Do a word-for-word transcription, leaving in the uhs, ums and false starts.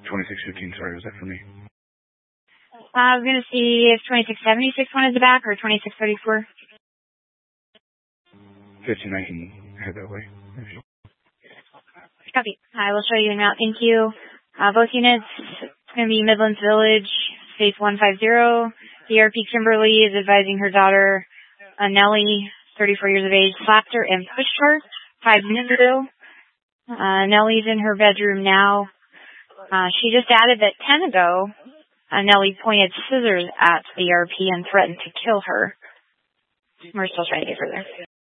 twenty-six fifteen, sorry, was that for me? Uh, I was going to see if twenty-six seventy-six wanted the back or twenty-six thirty-four. fifteen, I can head that way. Copy. I will show you now. Thank you. Uh, both units, it's going to be Midlands Village, space one five zero. D R P Kimberly is advising her daughter, uh, Nellie, thirty-four years of age, slapped her and pushed her five minutes ago. Uh, Nellie's in her bedroom now. Uh, she just added that ten ago, uh, Nellie pointed scissors at the D R P and threatened to kill her. We're still trying to get her there.